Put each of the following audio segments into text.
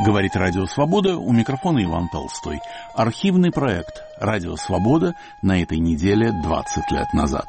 Говорит Радио Свобода, у микрофона Иван Толстой. Архивный проект Радио Свобода на этой неделе 20 лет назад.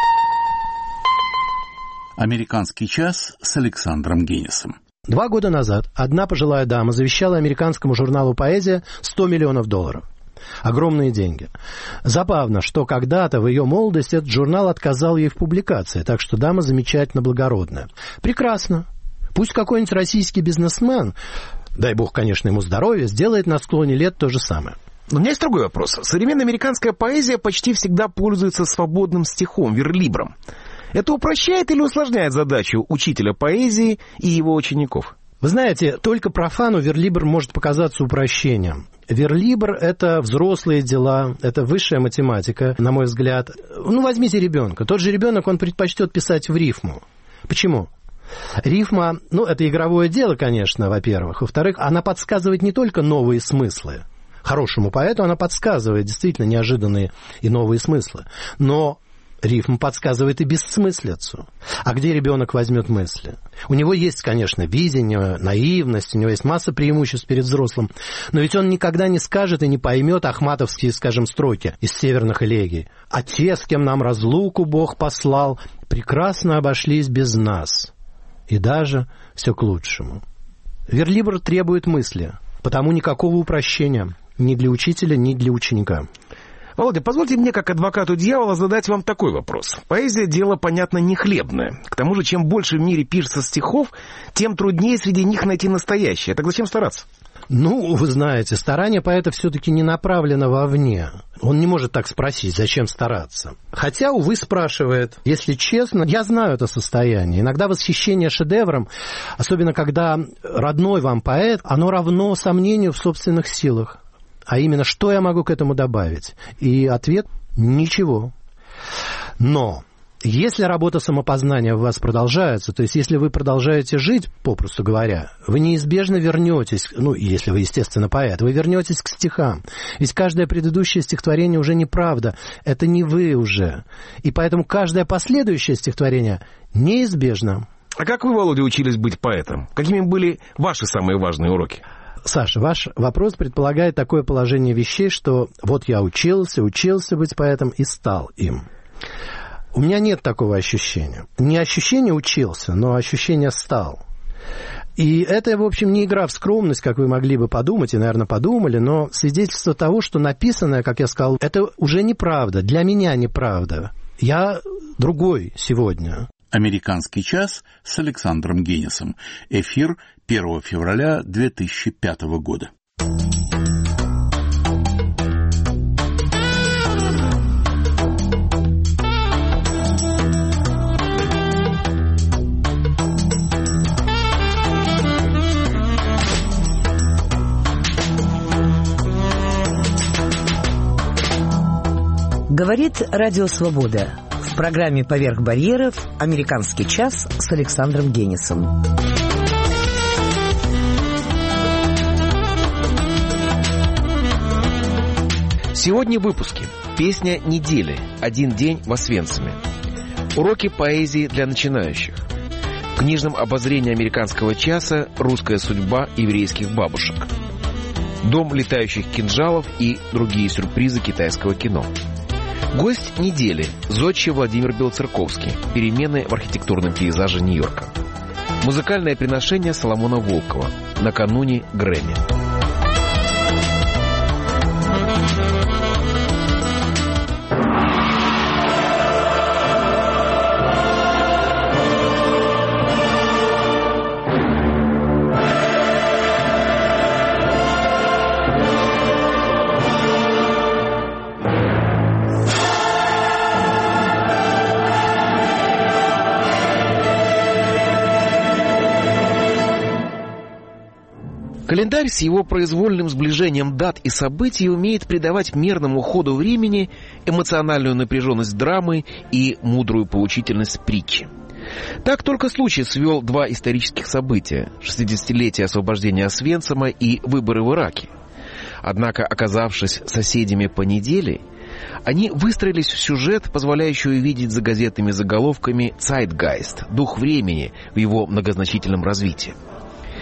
Американский час с Александром Генисом. 2 года назад одна пожилая дама завещала американскому журналу «Поэзия» $100 миллионов. Огромные деньги. Забавно, что когда-то в ее молодости этот журнал отказал ей в публикации, так что дама замечательно благородная. Прекрасно. Пусть какой-нибудь российский бизнесмен, дай бог, конечно, ему здоровья, сделает на склоне лет то же самое. Но у меня есть другой вопрос. Современная американская поэзия почти всегда пользуется свободным стихом, верлибром. Это упрощает или усложняет задачу учителя поэзии и его учеников? Вы знаете, только профану верлибр может показаться упрощением. Верлибр – это взрослые дела, это высшая математика, на мой взгляд. Возьмите ребенка. Тот же ребенок, он предпочтет писать в рифму. Почему? Рифма, это игровое дело, конечно, во-первых. Во-вторых, она подсказывает не только новые смыслы. Хорошему поэту она подсказывает действительно неожиданные и новые смыслы. Но рифма подсказывает и бессмыслицу. А где ребенок возьмет мысли? У него есть, конечно, видение, наивность, у него есть масса преимуществ перед взрослым. Но ведь он никогда не скажет и не поймет ахматовские, скажем, строки из северных элегий. «А те, с кем нам разлуку Бог послал, прекрасно обошлись без нас. И даже все к лучшему». Верлибр требует мысли, потому никакого упрощения ни для учителя, ни для ученика. Володя, позвольте мне, как адвокату дьявола, задать вам такой вопрос. Поэзия – дело, понятно, не хлебное. К тому же, чем больше в мире пишется стихов, тем труднее среди них найти настоящее. Так зачем стараться? Вы знаете, старание поэта все-таки не направлено вовне. Он не может так спросить, зачем стараться. Хотя, увы, спрашивает. Если честно, я знаю это состояние. Иногда восхищение шедевром, особенно когда родной вам поэт, оно равно сомнению в собственных силах. А именно, что я могу к этому добавить? И ответ – ничего. Но если работа самопознания в вас продолжается, то есть если вы продолжаете жить, попросту говоря, вы неизбежно вернетесь, если вы, естественно, поэт, вы вернетесь к стихам. Ведь каждое предыдущее стихотворение уже неправда, это не вы уже. И поэтому каждое последующее стихотворение неизбежно. А как вы, Володя, учились быть поэтом? Какими были ваши самые важные уроки? Саша, ваш вопрос предполагает такое положение вещей, что вот я учился быть поэтом и стал им. У меня нет такого ощущения. Не ощущение учился, но ощущение стал. И это, в общем, не игра в скромность, как вы могли бы подумать, и, наверное, подумали, но свидетельство того, что написанное, как я сказал, это уже неправда, для меня неправда. Я другой сегодня. Американский час с Александром Генисом. Эфир 1 февраля 2005 года. Говорит Радио Свобода. В программе «Поверх барьеров» «Американский час» с Александром Генисом. Сегодня в выпуске. Песня недели. Один день в Освенциме. Уроки поэзии для начинающих. В книжном обозрении «Американского часа» «Русская судьба еврейских бабушек». Дом летающих кинжалов и другие сюрпризы китайского кино. Гость недели – зодчий Владимир Белоцерковский. Перемены в архитектурном пейзаже Нью-Йорка. Музыкальное приношение Соломона Волкова. Накануне Грэмми. Календарь с его произвольным сближением дат и событий умеет придавать мерному ходу времени эмоциональную напряженность драмы и мудрую поучительность притчи. Так только случай свел два исторических события – 60-летие освобождения Освенцима и выборы в Ираке. Однако, оказавшись соседями по неделе, они выстроились в сюжет, позволяющий увидеть за газетными заголовками «Zeitgeist» – дух времени в его многозначительном развитии.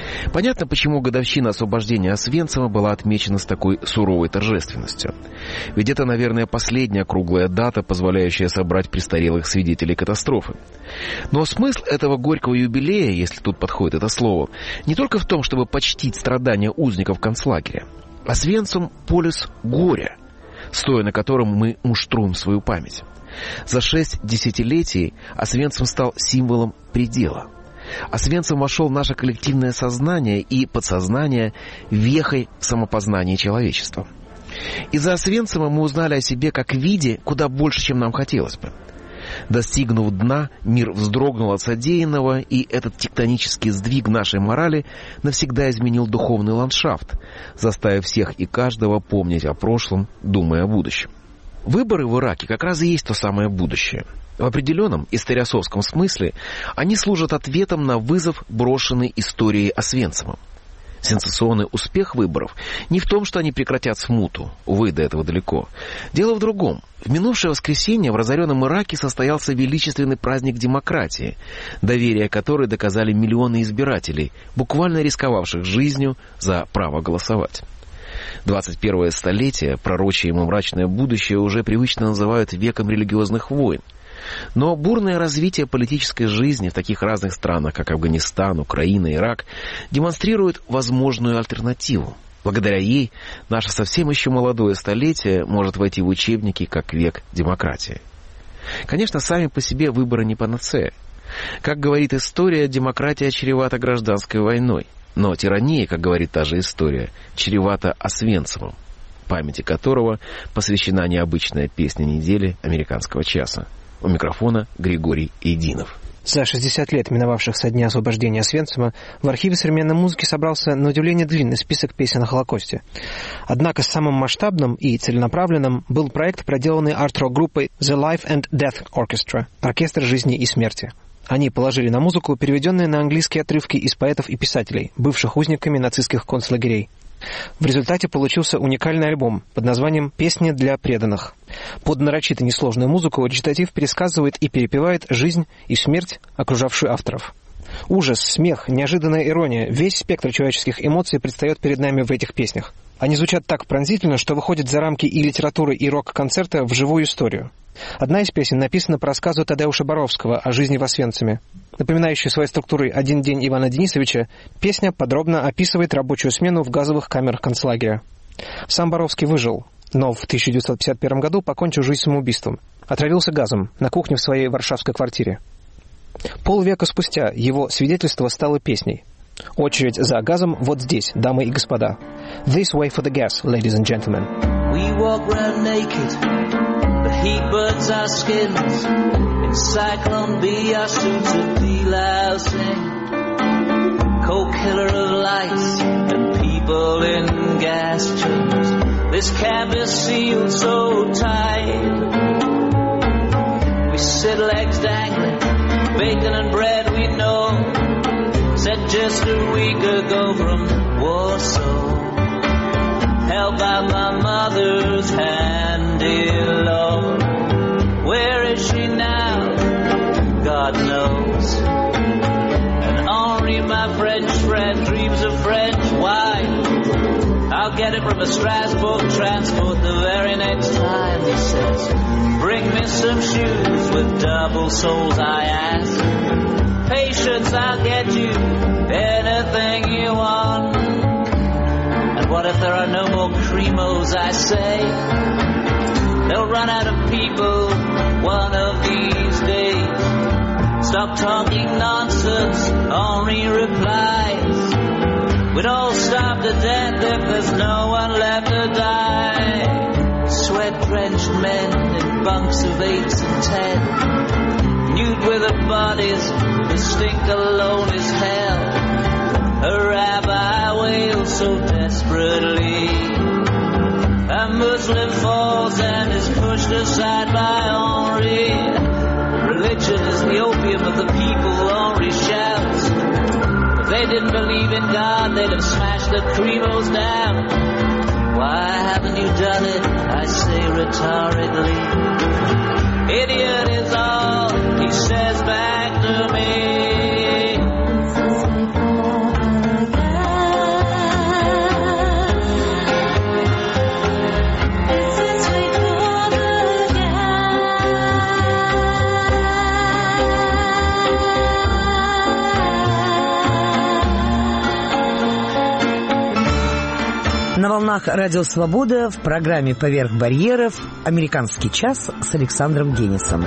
Понятно, почему годовщина освобождения Освенцима была отмечена с такой суровой торжественностью. Ведь это, наверное, последняя круглая дата, позволяющая собрать престарелых свидетелей катастрофы. Но смысл этого горького юбилея, если тут подходит это слово, не только в том, чтобы почтить страдания узников концлагеря. Освенцим — полюс горя, стоя на котором мы муштруем свою память. За 6 десятилетий Освенцим стал символом предела. Освенцим вошел в наше коллективное сознание и подсознание вехой в самопознании человечества. Из-за Освенцима мы узнали о себе как виде куда больше, чем нам хотелось бы. Достигнув дна, мир вздрогнул от содеянного, и этот тектонический сдвиг нашей морали навсегда изменил духовный ландшафт, заставив всех и каждого помнить о прошлом, думая о будущем. Выборы в Ираке как раз и есть то самое будущее. В определенном историосовском смысле они служат ответом на вызов, брошенный историей Освенцима. Сенсационный успех выборов не в том, что они прекратят смуту. Увы, до этого далеко. Дело в другом. В минувшее воскресенье в разоренном Ираке состоялся величественный праздник демократии, доверие которой доказали миллионы избирателей, буквально рисковавших жизнью за право голосовать. 21-е столетие, пророчее ему мрачное будущее, уже привычно называют веком религиозных войн. Но бурное развитие политической жизни в таких разных странах, как Афганистан, Украина, Ирак, демонстрирует возможную альтернативу. Благодаря ей наше совсем еще молодое столетие может войти в учебники как век демократии. Конечно, сами по себе выборы не панацея. Как говорит история, демократия чревата гражданской войной. Но тирания, как говорит та же история, чревата Освенцимом, памяти которого посвящена необычная песня недели «Американского часа». У микрофона Григорий Единов. За 60 лет, миновавших со дня освобождения Освенцима, в архиве современной музыки собрался, на удивление, длинный список песен о Холокосте. Однако самым масштабным и целенаправленным был проект, проделанный арт-рок-группой The Life and Death Orchestra – «Оркестр жизни и смерти». Они положили на музыку переведенные на английские отрывки из поэтов и писателей, бывших узниками нацистских концлагерей. В результате получился уникальный альбом под названием «Песни для преданных». Под нарочито несложную музыку речитатив пересказывает и перепевает жизнь и смерть, окружавшую авторов. Ужас, смех, неожиданная ирония – весь спектр человеческих эмоций предстает перед нами в этих песнях. Они звучат так пронзительно, что выходят за рамки и литературы, и рок-концерта в живую историю. Одна из песен написана по рассказу Тадеуша Боровского о жизни в Освенциме. Напоминающая своей структурой «Один день Ивана Денисовича», песня подробно описывает рабочую смену в газовых камерах концлагеря. Сам Боровский выжил, но в 1951 году покончил жизнь самоубийством. Отравился газом на кухне в своей варшавской квартире. Полвека спустя его свидетельство стало песней. Очередь за газом вот здесь, дамы и господа. This way for the gas, ladies and gentlemen. We walk round naked, the heat burns our skins. In Cyclone B, our suits of delousing. Cold killer of lights and people in gas chambers. This camp is sealed so tight. We sit legs dangling, bacon and bread we know. Said just a week ago from Warsaw. Held by my mother's hand, dear Lord. Where is she now? God knows. And Henri, my French friend, dreams of French wine. I'll get it from a Strasbourg transport the very next time, he says. Bring me some shoes with double soles, I ask. Patience, I'll get you anything you want. And what if there are no more Cremos, I say? They'll run out of people one of these days. Stop talking nonsense, Henri replies. We'd all starve to death if there's no one left to die. Sweat-drenched men in bunks of 8s and 10. Nude withered bodies, the stink alone is hell. A rabbi wails so desperately. A Muslim falls and is pushed aside by Henri. Religion is the opium of the people, Henri shouts. If they didn't believe in God, they'd have smashed the Cremos down. Why haven't you done it? I say rhetorically. Idiot is all he says back to me. волнах Радио Свобода в программе «Поверх барьеров» «Американский час» с Александром Генисом.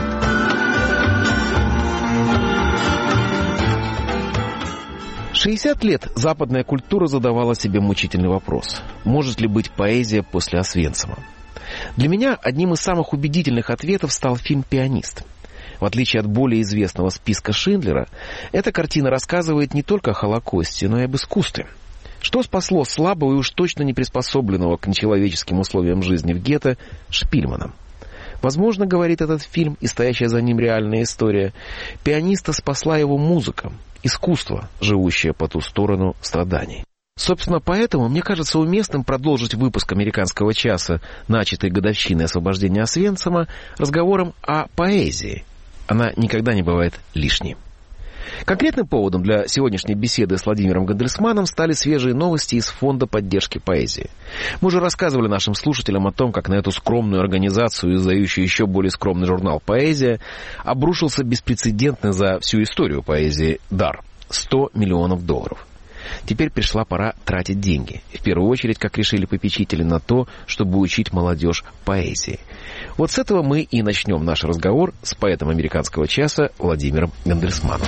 В 60 лет западная культура задавала себе мучительный вопрос: может ли быть поэзия после Освенцима? Для меня одним из самых убедительных ответов стал фильм «Пианист». В отличие от более известного списка Шиндлера, эта картина рассказывает не только о Холокосте, но и об искусстве. Что спасло слабого и уж точно не приспособленного к нечеловеческим условиям жизни в гетто Шпильмана? Возможно, говорит этот фильм и стоящая за ним реальная история, пианиста спасла его музыка, искусство, живущее по ту сторону страданий. Собственно, поэтому мне кажется уместным продолжить выпуск «Американского часа», начатой годовщиной освобождения Освенцима, разговором о поэзии. Она никогда не бывает лишней. Конкретным поводом для сегодняшней беседы с Владимиром Гандельсманом стали свежие новости из Фонда поддержки поэзии. Мы уже рассказывали нашим слушателям о том, как на эту скромную организацию, издающую еще более скромный журнал «Поэзия», обрушился беспрецедентный за всю историю поэзии дар – $100 миллионов. Теперь пришла пора тратить деньги. В первую очередь, как решили попечители, на то, чтобы учить молодежь поэзии. Вот с этого мы и начнем наш разговор с поэтом «Американского часа» Владимиром Гандельсманом.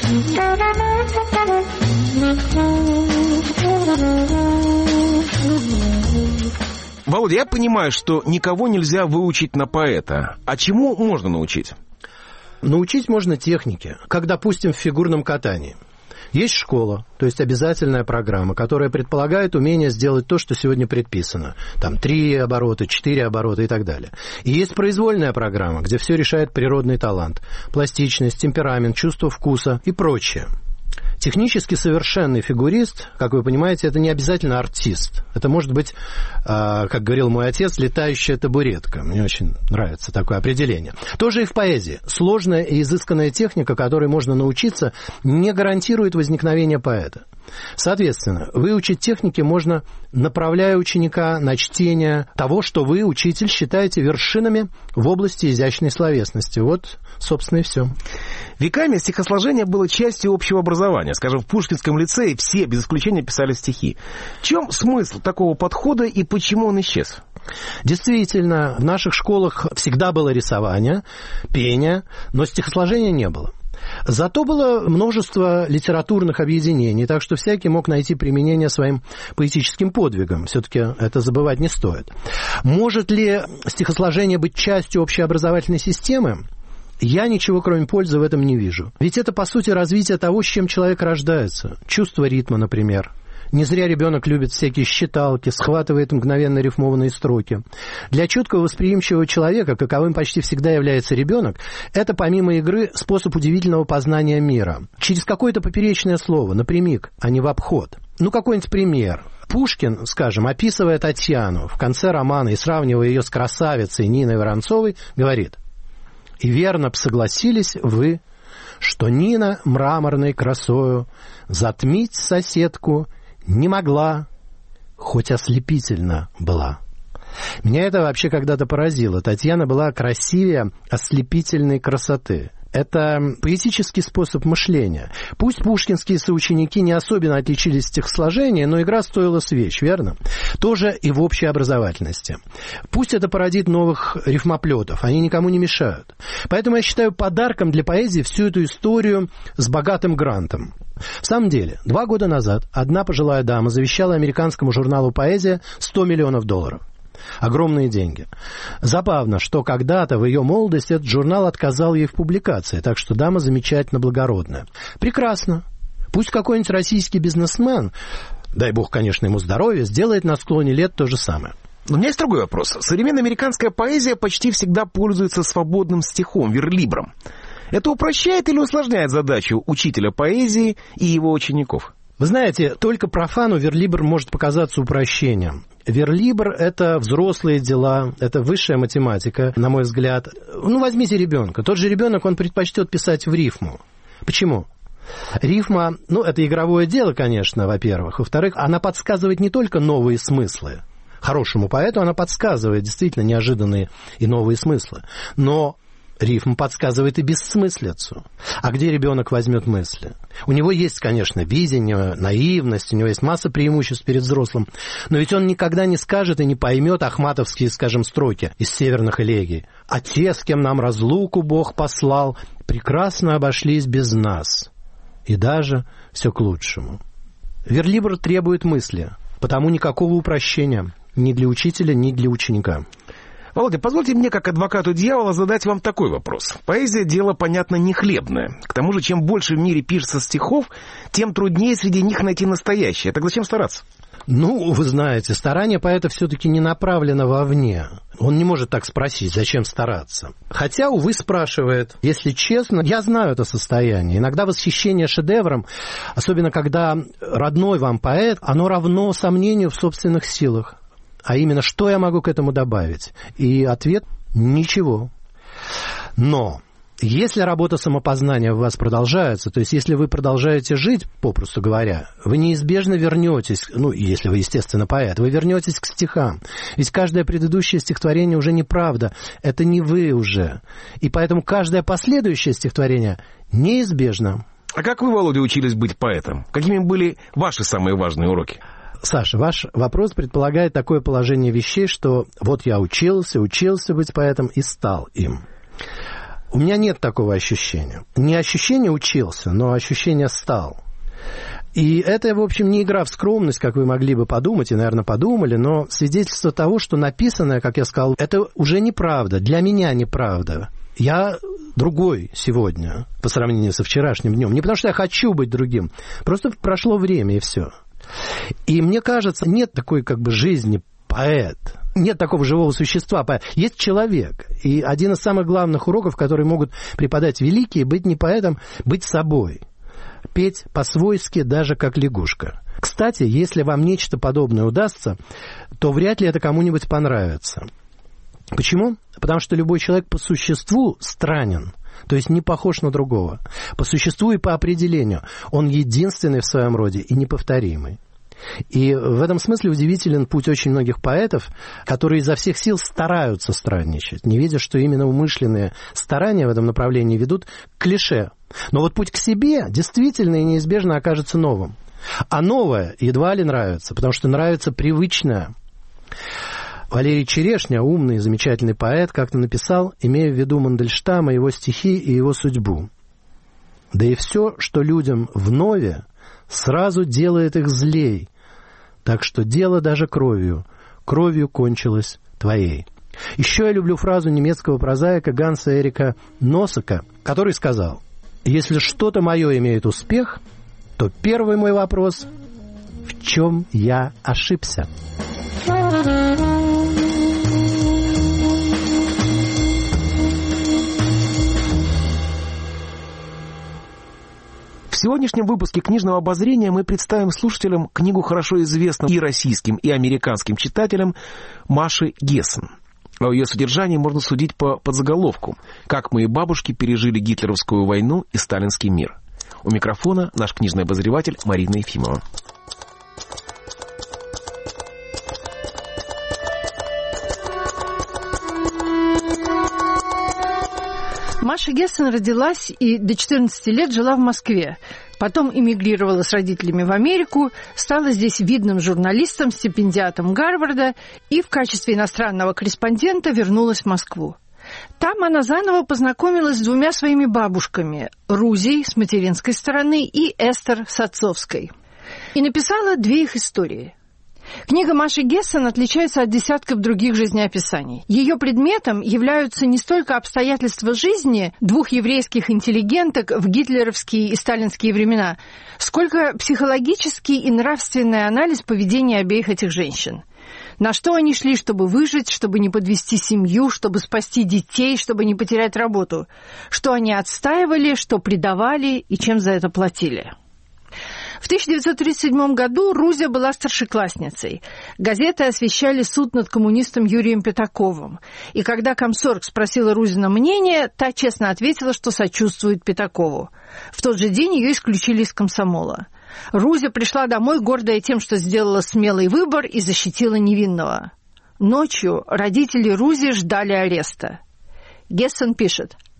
Володя, я понимаю, что никого нельзя выучить на поэта. А чему можно научить? Научить можно технике, как, допустим, в фигурном катании. Есть школа, то есть обязательная программа, которая предполагает умение сделать то, что сегодня предписано. Там 3 оборота, 4 оборота и так далее. И есть произвольная программа, где все решает природный талант, пластичность, темперамент, чувство вкуса и прочее. Технически совершенный фигурист, как вы понимаете, это не обязательно артист. Это может быть, как говорил мой отец, летающая табуретка. Мне очень нравится такое определение. Тоже и в поэзии. Сложная и изысканная техника, которой можно научиться, не гарантирует возникновение поэта. Соответственно, выучить техники можно, направляя ученика на чтение того, что вы, учитель, считаете вершинами в области изящной словесности. Вот, собственно, и все. Веками стихосложение было частью общего образования. Скажем, в Пушкинском лицее все, без исключения, писали стихи. В чем смысл такого подхода и почему он исчез? Действительно, в наших школах всегда было рисование, пение, но стихосложения не было. Зато было множество литературных объединений, так что всякий мог найти применение своим поэтическим подвигам. Все-таки это забывать не стоит. Может ли стихосложение быть частью общеобразовательной системы? Я ничего, кроме пользы, в этом не вижу. Ведь это, по сути, развитие того, с чем человек рождается. Чувство ритма, например. Не зря ребенок любит всякие считалки, схватывает мгновенно рифмованные строки. Для чуткого восприимчивого человека, каковым почти всегда является ребенок, это, помимо игры, способ удивительного познания мира. Через какое-то поперечное слово, напрямик, а не в обход. Ну, какой-нибудь пример. Пушкин, скажем, описывая Татьяну в конце романа и сравнивая ее с красавицей Ниной Воронцовой, говорит: «И верно б согласились вы, что Нина мраморной красою затмить соседку не могла, хоть ослепительно была». Меня это вообще когда-то поразило. Татьяна была красивее ослепительной красоты. Это поэтический способ мышления. Пусть пушкинские соученики не особенно отличились в стихосложении, но игра стоила свеч, верно? Тоже и в общей образовательности. Пусть это породит новых рифмоплетов, они никому не мешают. Поэтому я считаю подарком для поэзии всю эту историю с богатым грантом. В самом деле, 2 года назад одна пожилая дама завещала американскому журналу «Поэзия» $100 миллионов. Огромные деньги. Забавно, что когда-то в ее молодости этот журнал отказал ей в публикации, так что дама замечательно благородная. Прекрасно. Пусть какой-нибудь российский бизнесмен, дай бог, конечно, ему здоровья, сделает на склоне лет то же самое. Но у меня есть другой вопрос. Современная американская поэзия почти всегда пользуется свободным стихом, верлибром. Это упрощает или усложняет задачу учителя поэзии и его учеников? Вы знаете, только профану верлибр может показаться упрощением. Верлибр – это взрослые дела, это высшая математика, на мой взгляд. Ну, возьмите ребенка. Тот же ребенок, он предпочтет писать в рифму. Почему? Рифма, ну, это игровое дело, конечно, во-первых. Во-вторых, она подсказывает не только новые смыслы. Хорошему поэту она подсказывает действительно неожиданные и новые смыслы. Но Рифм подсказывает и бессмыслицу. А где ребенок возьмет мысли? У него есть, конечно, видение, наивность, у него есть масса преимуществ перед взрослым, но ведь он никогда не скажет и не поймет ахматовские, скажем, строки из северных элегий. «А те, с кем нам разлуку Бог послал, прекрасно обошлись без нас. И даже все к лучшему». Верлибр требует мысли, потому никакого упрощения ни для учителя, ни для ученика. Володя, позвольте мне, как адвокату дьявола, задать вам такой вопрос. Поэзия – дело, понятно, не хлебное. К тому же, чем больше в мире пишется стихов, тем труднее среди них найти настоящее. Так зачем стараться? Ну, вы знаете, старание поэта все-таки не направлено вовне. Он не может так спросить, зачем стараться. Хотя, увы, спрашивает. Если честно, я знаю это состояние. Иногда восхищение шедевром, особенно когда родной вам поэт, оно равно сомнению в собственных силах. А именно, что я могу к этому добавить? И ответ – ничего. Но если работа самопознания у вас продолжается, то есть если вы продолжаете жить, попросту говоря, вы неизбежно вернетесь, ну, если вы, естественно, поэт, вы вернетесь к стихам. Ведь каждое предыдущее стихотворение уже неправда, это не вы уже. И поэтому каждое последующее стихотворение неизбежно. А как вы, Володя, учились быть поэтом? Какими были ваши самые важные уроки? Саша, ваш вопрос предполагает такое положение вещей, что вот я учился быть поэтом и стал им. У меня нет такого ощущения. Не ощущение учился, но ощущение стал. И это, в общем, не игра в скромность, как вы могли бы подумать, и, наверное, подумали, но свидетельство того, что написанное, как я сказал, это уже неправда, для меня неправда. Я другой сегодня по сравнению со вчерашним днем. Не потому что я хочу быть другим, просто прошло время, и все. И мне кажется, нет такой как бы жизни поэт, нет такого живого существа поэт. Есть человек. И один из самых главных уроков, которые могут преподать великие, быть не поэтом, быть собой. Петь по-свойски даже как лягушка. Кстати, если вам нечто подобное удастся, то вряд ли это кому-нибудь понравится. Почему? Потому что любой человек по существу странен. То есть не похож на другого. По существу и по определению. Он единственный в своем роде и неповторимый. И в этом смысле удивителен путь очень многих поэтов, которые изо всех сил стараются странничать, не видя, что именно умышленные старания в этом направлении ведут к клише. Но вот путь к себе действительно и неизбежно окажется новым. А новое едва ли нравится, потому что нравится привычное. Валерий Черешня, умный и замечательный поэт, как-то написал, имея в виду Мандельштама, его стихи и его судьбу. «Да и все, что людям вновь, сразу делает их злей, так что дело даже кровью кончилось твоей». Еще я люблю фразу немецкого прозаика Ганса Эрика Носака, который сказал: «Если что-то мое имеет успех, то первый мой вопрос – в чем я ошибся?» В сегодняшнем выпуске «Книжного обозрения» мы представим слушателям книгу хорошо известным и российским, и американским читателям Маши Гессен. О ее содержании можно судить по подзаголовку «Как мои бабушки пережили гитлеровскую войну и сталинский мир». У микрофона наш книжный обозреватель Марина Ефимова. Маша Гессен родилась и до 14 лет жила в Москве. Потом эмигрировала с родителями в Америку, стала здесь видным журналистом, стипендиатом Гарварда и в качестве иностранного корреспондента вернулась в Москву. Там она заново познакомилась с двумя своими бабушками – Рузей с материнской стороны и Эстер с отцовской. И написала две их истории. Книга Маши Гессен отличается от десятков других жизнеописаний. Ее предметом являются не столько обстоятельства жизни двух еврейских интеллигенток в гитлеровские и сталинские времена, сколько психологический и нравственный анализ поведения обеих этих женщин. На что они шли, чтобы выжить, чтобы не подвести семью, чтобы спасти детей, чтобы не потерять работу. Что они отстаивали, что предавали и чем за это платили. В 1937 году Рузя была старшеклассницей. Газеты освещали суд над коммунистом Юрием Пятаковым. И когда комсорг спросила Рузина мнение, та честно ответила, что сочувствует Пятакову. В тот же день ее исключили из комсомола. Рузя пришла домой, гордая тем, что сделала смелый выбор и защитила невинного. Ночью родители Рузи ждали ареста. Гессен пишет: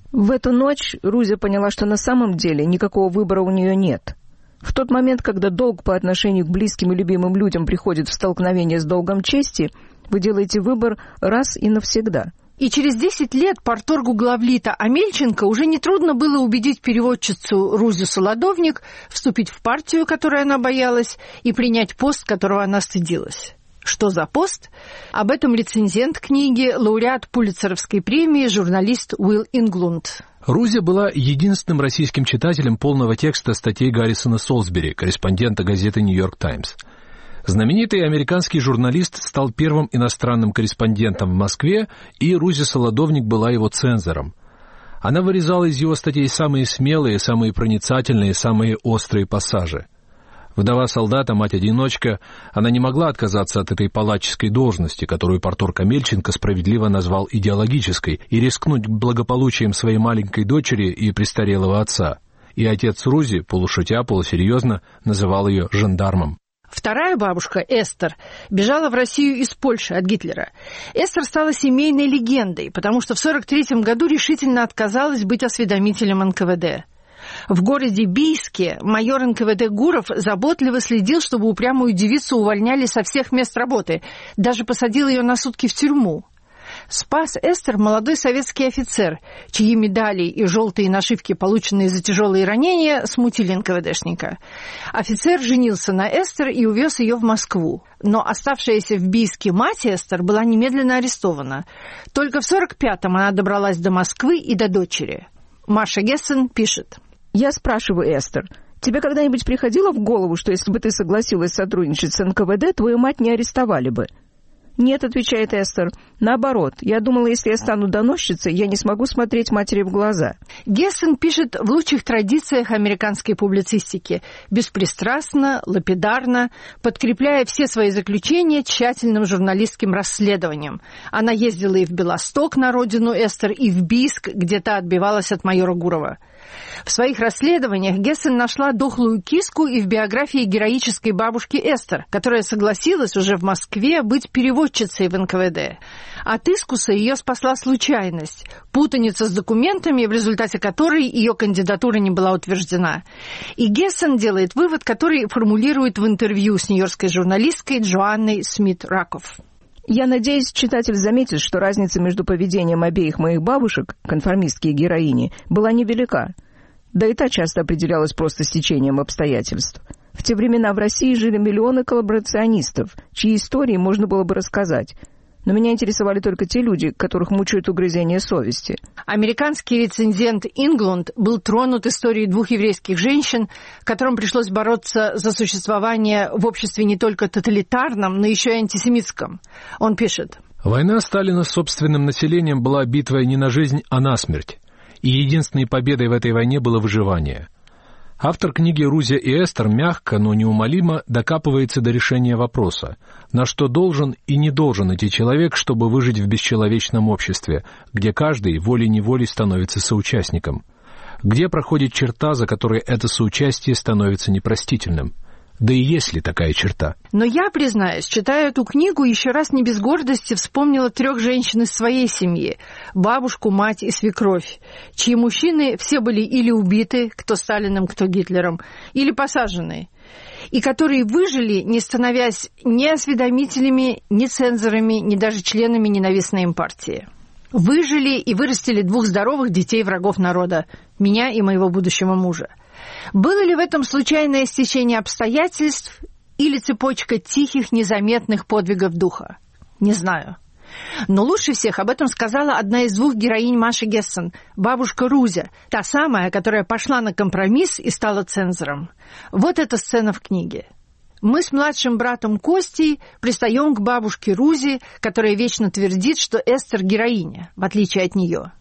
В эту ночь Рузя поняла, что на самом деле никакого выбора у нее нет. В тот момент, когда долг по отношению к близким и любимым людям приходит в столкновение с долгом чести, вы делаете выбор раз и навсегда. И через 10 лет парторгу главлита Амельченко уже нетрудно было убедить переводчицу Рузю Солодовник вступить в партию, которой она боялась, и принять пост, которого она стыдилась. Что за пост? Об этом рецензент книги, лауреат Пулитцеровской премии, журналист Уилл Инглунд. Рузя была единственным российским читателем полного текста статей Гаррисона Солсбери, корреспондента газеты «Нью-Йорк Таймс». Знаменитый американский журналист стал первым иностранным корреспондентом в Москве, и Рузя Солодовник была его цензором. Она вырезала из его статей самые смелые, самые проницательные, самые острые пассажи. Вдова солдата, мать-одиночка, она не могла отказаться от этой палаческой должности, которую парторг Амельченко справедливо назвал идеологической, и рискнуть благополучием своей маленькой дочери и престарелого отца. И отец Рузи, полушутя, полусерьезно, называл ее жандармом. Вторая бабушка, Эстер, бежала в Россию из Польши от Гитлера. Эстер стала семейной легендой, потому что в 1943 году решительно отказалась быть осведомителем НКВД. В городе Бийске майор НКВД Гуров заботливо следил, чтобы упрямую девицу увольняли со всех мест работы, даже посадил ее на сутки в тюрьму. Спас Эстер молодой советский офицер, чьи медали и желтые нашивки, полученные за тяжелые ранения, смутили НКВДшника. Офицер женился на Эстер и увез ее в Москву. Но оставшаяся в Бийске мать Эстер была немедленно арестована. Только в 1945-м она добралась до Москвы и до дочери. Маша Гессен пишет. Я спрашиваю Эстер, тебе когда-нибудь приходило в голову, что если бы ты согласилась сотрудничать с НКВД, твою мать не арестовали бы? «Нет», — отвечает Эстер. «Наоборот, я думала, если я стану доносчицей, я не смогу смотреть матери в глаза». Гессен пишет в лучших традициях американской публицистики, беспристрастно, лапидарно, подкрепляя все свои заключения тщательным журналистским расследованием. Она ездила и в Белосток, на родину Эстер, и в Бийск, где та отбивалась от майора Гурова. В своих расследованиях Гессен нашла дохлую киску и в биографии героической бабушки Эстер, которая согласилась уже в Москве быть переводчицей в НКВД. От искуса ее спасла случайность, путаница с документами, в результате которой ее кандидатура не была утверждена. И Гессен делает вывод, который формулирует в интервью с нью-йоркской журналисткой Джоанной Смит-Раков. Я надеюсь, читатель заметит, что разница между поведением обеих моих бабушек, конформистки и героини, была невелика. Да и та часто определялась просто стечением обстоятельств. В те времена в России жили миллионы коллаборационистов, чьи истории можно было бы рассказать. Но меня интересовали только те люди, которых мучают угрызения совести. Американский рецензент Инглунд был тронут историей двух еврейских женщин, которым пришлось бороться за существование в обществе не только тоталитарном, но еще и антисемитском. Он пишет. «Война Сталина с собственным населением была битвой не на жизнь, а на смерть. И единственной победой в этой войне было выживание. Автор книги «Рузя и Эстер» мягко, но неумолимо докапывается до решения вопроса, на что должен и не должен идти человек, чтобы выжить в бесчеловечном обществе, где каждый волей-неволей становится соучастником. Где проходит черта, за которой это соучастие становится непростительным? Да и есть ли такая черта? Но я, признаюсь, читая эту книгу, еще раз не без гордости вспомнила 3 женщин из своей семьи – бабушку, мать и свекровь, чьи мужчины все были или убиты, кто Сталиным, кто Гитлером, или посажены, и которые выжили, не становясь ни осведомителями, ни цензорами, ни даже членами ненавистной им партии. Выжили и вырастили 2 здоровых детей врагов народа – меня и моего будущего мужа. Было ли в этом случайное стечение обстоятельств или цепочка тихих, незаметных подвигов духа? Не знаю. Но лучше всех об этом сказала одна из 2 героинь Маши Гессен, бабушка Рузя, та самая, которая пошла на компромисс и стала цензором. Вот эта сцена в книге. Мы с младшим братом Костей пристаем к бабушке Рузи, которая вечно твердит, что Эстер героиня, в отличие от нее.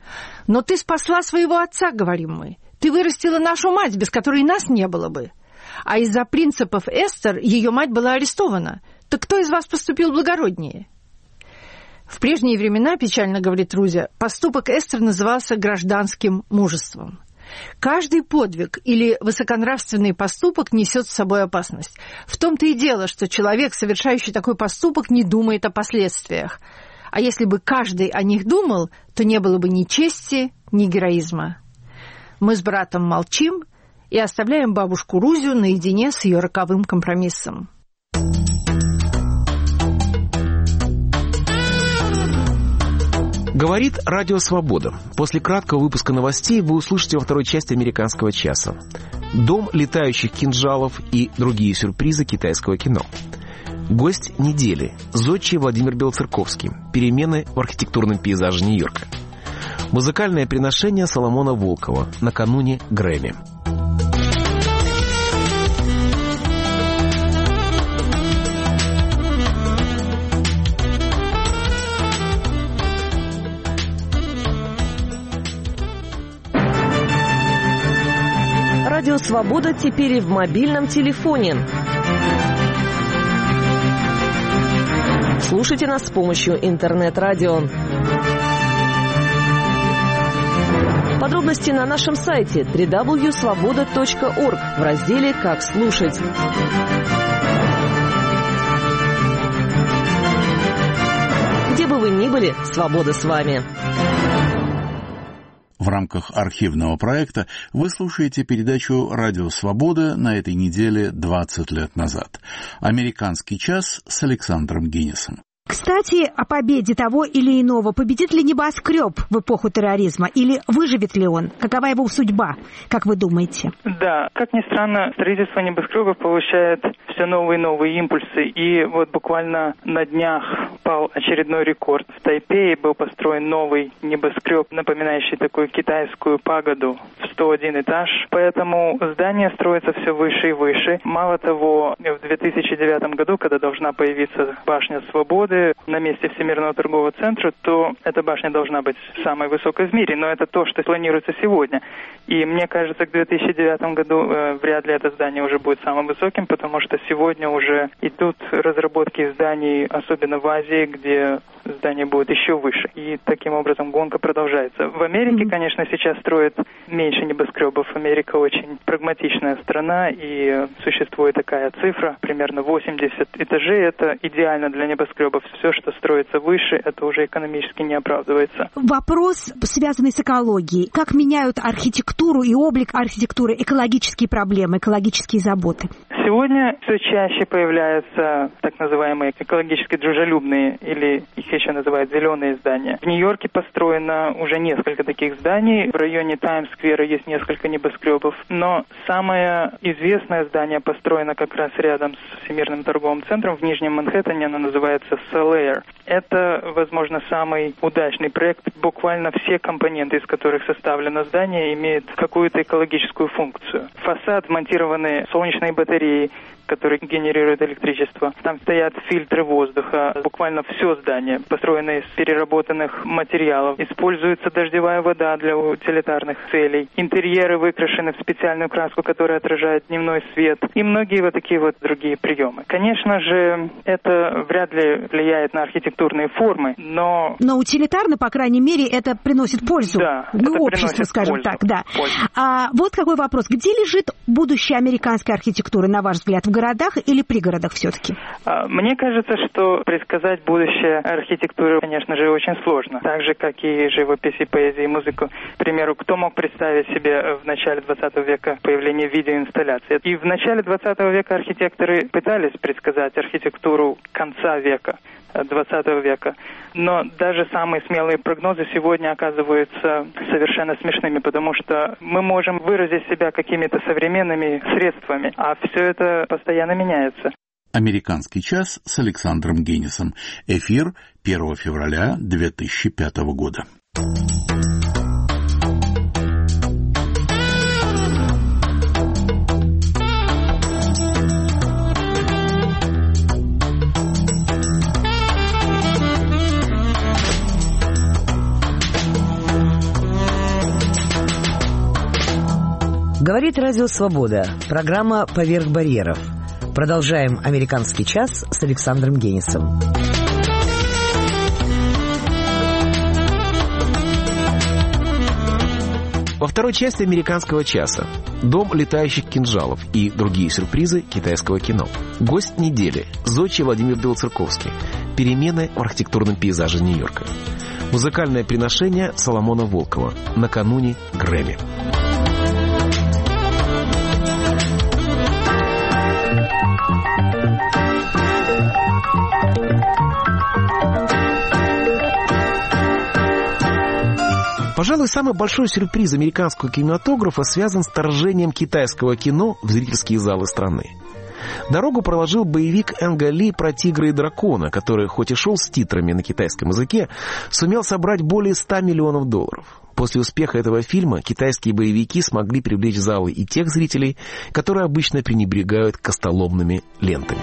«Но ты спасла своего отца», — говорим мы. «Ты вырастила нашу мать, без которой нас не было бы. А из-за принципов Эстер ее мать была арестована. Так кто из вас поступил благороднее?» В прежние времена, печально говорит Рузя, поступок Эстер назывался гражданским мужеством. Каждый подвиг или высоконравственный поступок несет с собой опасность. В том-то и дело, что человек, совершающий такой поступок, не думает о последствиях. А если бы каждый о них думал, то не было бы ни чести, ни героизма. Мы с братом молчим и оставляем бабушку Рузю наедине с ее роковым компромиссом. Говорит Радио Свобода. После краткого выпуска новостей вы услышите во второй части «Американского часа» «Дом летающих кинжалов» и другие сюрпризы китайского кино. Гость недели – зодчий Владимир Белоцерковский. Перемены в архитектурном пейзаже Нью-Йорка. Музыкальное приношение Соломона Волкова накануне Грэмми. Радио «Свобода» теперь и в мобильном телефоне. Слушайте нас с помощью интернет-радио. Подробности на нашем сайте www.svoboda.org в разделе «Как слушать». Где бы вы ни были, свобода с вами. В рамках архивного проекта вы слушаете передачу «Радио Свобода» на этой неделе 20 лет назад. «Американский час» с Александром Генисом. Кстати, о победе того или иного. Победит ли небоскреб в эпоху терроризма или выживет ли он? Какова его судьба, как вы думаете? Да, как ни странно, строительство небоскребов получает все новые и новые импульсы. И вот буквально на днях пал очередной рекорд. В Тайпее был построен новый небоскреб, напоминающий такую китайскую пагоду в 101 этаж. Поэтому здание строится все выше и выше. Мало того, в 2009 году, когда должна появиться башня Свободы на месте Всемирного торгового центра, то эта башня должна быть самой высокой в мире, но это то, что планируется сегодня. И мне кажется, к 2009 году вряд ли это здание уже будет самым высоким, потому что сегодня уже идут разработки зданий, особенно в Азии, где здание будет еще выше. И таким образом гонка продолжается. В Америке, конечно, сейчас строят меньше небоскребов. Америка очень прагматичная страна, и существует такая цифра, примерно 80 этажей. Это идеально для небоскребов. Все, что строится выше, это уже экономически не оправдывается. Вопрос, связанный с экологией. Как меняют архитектуру и облик архитектуры экологические проблемы, экологические заботы? Сегодня все чаще появляются так называемые экологически дружелюбные, или их еще называют зеленые здания. В Нью-Йорке построено уже несколько таких зданий. В районе Таймс-сквера есть несколько небоскребов. Но самое известное здание построено как раз рядом с Всемирным торговым центром в Нижнем Манхэттене. Оно называется Solaire. Это, возможно, самый удачный проект. Буквально все компоненты, из которых составлено здание, имеют какую-то экологическую функцию. Фасад, вмонтированы солнечные батареи, которые генерируют электричество. Там стоят фильтры воздуха. Буквально все здание построено из переработанных материалов. Используется дождевая вода для утилитарных целей. Интерьеры выкрашены в специальную краску, которая отражает дневной свет. И многие вот такие вот другие приемы. Конечно же, это вряд ли влияет на архитектурные формы, но... Но утилитарно, по крайней мере, это приносит пользу. Да, ну, обществу, скажем пользу. Так, да. Вот какой вопрос. Где лежит будущее американской архитектуры, на ваш взгляд, в городах или пригородах все-таки? Мне кажется, что предсказать будущее архитектуры, конечно же, очень сложно. Так же, как и живопись, и поэзию, и музыку. К примеру, кто мог представить себе в начале 20 века появление видеоинсталляций? И в начале 20 века архитекторы пытались предсказать архитектуру конца века, 20 века. Но даже самые смелые прогнозы сегодня оказываются совершенно смешными, потому что мы можем выразить себя какими-то современными средствами, а все это постоянно меняется. «Американский час» с Александром Генисом. Эфир 1 февраля 2005 года. Говорит Радио Свобода. Программа «Поверх барьеров». Продолжаем «Американский час» с Александром Генисом. Во второй части «Американского часа». «Дом летающих кинжалов» и другие сюрпризы китайского кино. Гость недели. Зодчий Владимир Белоцерковский. Перемены в архитектурном пейзаже Нью-Йорка. Музыкальное приношение Соломона Волкова. Накануне Грэмми. Пожалуй, самый большой сюрприз американского кинематографа связан с вторжением китайского кино в зрительские залы страны. Дорогу проложил боевик Энга Ли про «Тигра и дракона», который, хоть и шел с титрами на китайском языке, сумел собрать более $100 миллионов. После успеха этого фильма китайские боевики смогли привлечь в залы и тех зрителей, которые обычно пренебрегают костоломными лентами.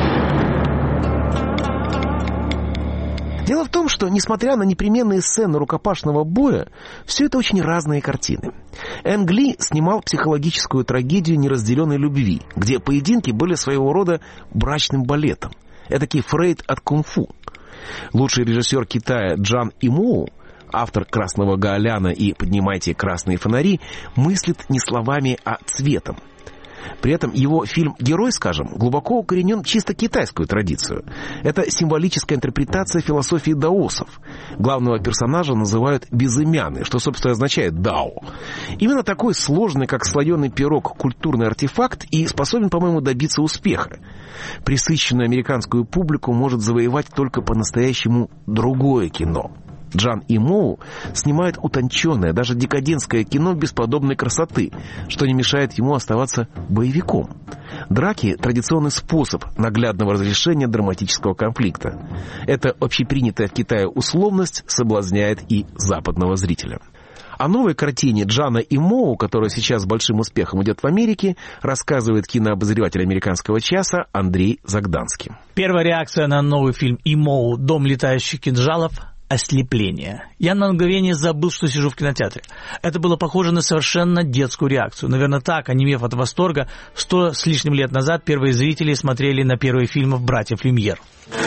Дело в том, что, несмотря на непременные сцены рукопашного боя, все это очень разные картины. Энг Ли снимал психологическую трагедию неразделенной любви, где поединки были своего рода брачным балетом. Этакий Фрейд от кунг-фу. Лучший режиссер Китая Джан Имоу, автор «Красного Гаоляна» и «Поднимайте красные фонари», мыслит не словами, а цветом. При этом его фильм «Герой», скажем, глубоко укоренен в чисто китайскую традицию. Это символическая интерпретация философии даосов. Главного персонажа называют безымянный, что, собственно, означает «дао». Именно такой сложный, как слоеный пирог, культурный артефакт и способен, по-моему, добиться успеха. Пресыщенную американскую публику может завоевать только по-настоящему другое кино. Джан Имоу снимает утонченное, даже декадентское кино бесподобной красоты, что не мешает ему оставаться боевиком. Драки – традиционный способ наглядного разрешения драматического конфликта. Эта общепринятая в Китае условность соблазняет и западного зрителя. О новой картине Джана Имоу, которая сейчас с большим успехом идет в Америке, рассказывает кинообозреватель «Американского часа» Андрей Загданский. Первая реакция на новый фильм Имоу «Дом летающих кинжалов» — ослепление. Я на мгновение забыл, что сижу в кинотеатре. Это было похоже на совершенно детскую реакцию. Наверное, так, онемев от восторга, 100 с лишним лет назад первые зрители смотрели на первые фильмы братьев Люмьер.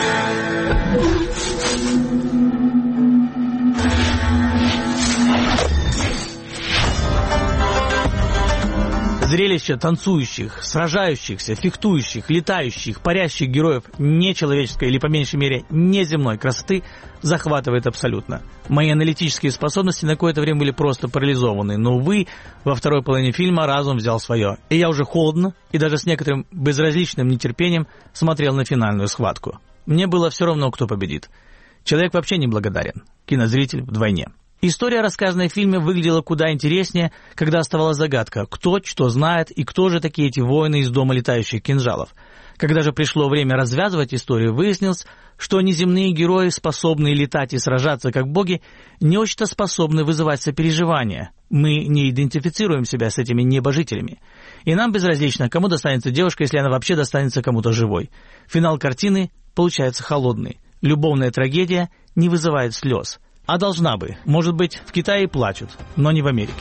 Зрелище танцующих, сражающихся, фехтующих, летающих, парящих героев нечеловеческой или, по меньшей мере, неземной красоты захватывает абсолютно. Мои аналитические способности на какое-то время были просто парализованы, но, увы, во второй половине фильма разум взял свое. И я уже холодно и даже с некоторым безразличным нетерпением смотрел на финальную схватку. Мне было все равно, кто победит. Человек вообще не благодарен. Кинозритель вдвойне. История, рассказанная в фильме, выглядела куда интереснее, когда оставалась загадка, кто что знает и кто же такие эти воины из дома летающих кинжалов. Когда же пришло время развязывать историю, выяснилось, что неземные герои, способные летать и сражаться как боги, не очень-то способны вызывать сопереживание. Мы не идентифицируем себя с этими небожителями. И нам безразлично, кому достанется девушка, если она вообще достанется кому-то живой. Финал картины получается холодный. Любовная трагедия не вызывает слез. А должна бы. Может быть, в Китае плачут, но не в Америке.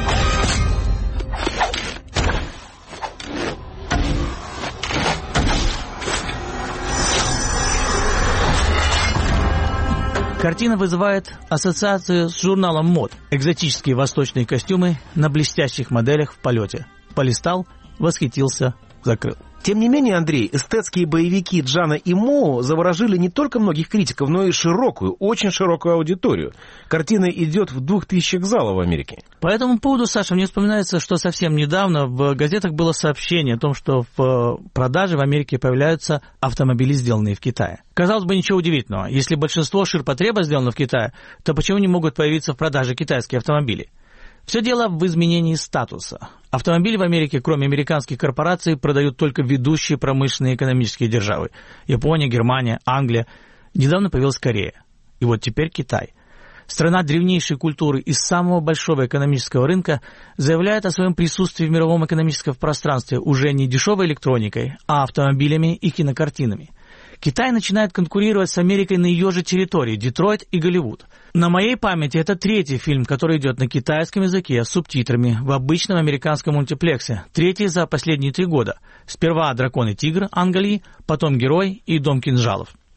Картина вызывает ассоциацию с журналом мод. Экзотические восточные костюмы на блестящих моделях в полете. Полистал, восхитился, закрыл. Тем не менее, Андрей, эстетские боевики Джана Имоу заворожили не только многих критиков, но и широкую, очень широкую аудиторию. Картина идет в 2000 залов в Америке. По этому поводу, Саша, мне вспоминается, что совсем недавно в газетах было сообщение о том, что в продаже в Америке появляются автомобили, сделанные в Китае. Казалось бы, ничего удивительного. Если большинство ширпотреба сделано в Китае, то почему не могут появиться в продаже китайские автомобили? Все дело в изменении статуса. Автомобили в Америке, кроме американских корпораций, продают только ведущие промышленные и экономические державы. Япония, Германия, Англия. Недавно появилась Корея. И вот теперь Китай. Страна древнейшей культуры и самого большого экономического рынка заявляет о своем присутствии в мировом экономическом пространстве уже не дешевой электроникой, а автомобилями и кинокартинами. Китай начинает конкурировать с Америкой на ее же территории, Детройт и Голливуд. На моей памяти это третий фильм, который идет на китайском языке с субтитрами в обычном американском мультиплексе. Третий за последние 3 года. Сперва «Дракон и тигр» Анга Ли, потом «Герой» и «Дом кинжалов».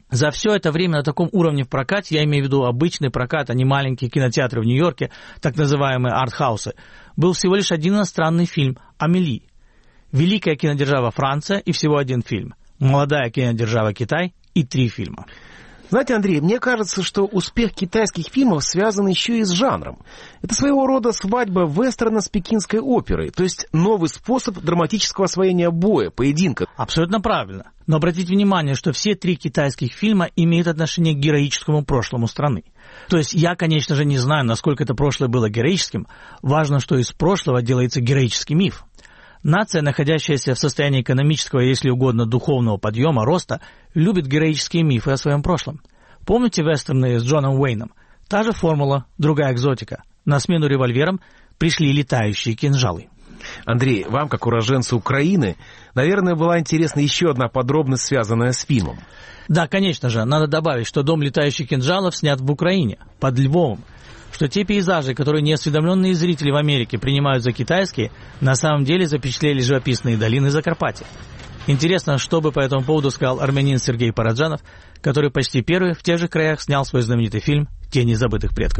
За все это время на таком уровне в прокате, я имею в виду обычный прокат, а не маленькие кинотеатры в Нью-Йорке, так называемые арт-хаусы, был всего лишь один иностранный фильм «Амели». Великая кинодержава Франция и всего один фильм. Молодая кинодержава Китай и 3 фильма. Знаете, Андрей, мне кажется, что успех китайских фильмов связан еще и с жанром. Это своего рода свадьба вестерна с пекинской оперой, то есть новый способ драматического освоения боя, поединка. Абсолютно правильно. Но обратите внимание, что все 3 китайских фильма имеют отношение к героическому прошлому страны. То есть я, конечно же, не знаю, насколько это прошлое было героическим. Важно, что из прошлого делается героический миф. Нация, находящаяся в состоянии экономического, если угодно, духовного подъема, роста, любит героические мифы о своем прошлом. Помните вестерны с Джоном Уэйном? Та же формула, другая экзотика. На смену револьверам пришли летающие кинжалы. Андрей, вам, как уроженцу Украины, наверное, была интересна еще одна подробность, связанная с фильмом. Да, конечно же. Надо добавить, что «Дом летающих кинжалов» снят в Украине, под Львовом. Что те пейзажи, которые неосведомленные зрители в Америке принимают за китайские, на самом деле запечатлели живописные долины Закарпатья. Интересно, что бы по этому поводу сказал армянин Сергей Параджанов, который почти первый в тех же краях снял свой знаменитый фильм «Тени забытых предков».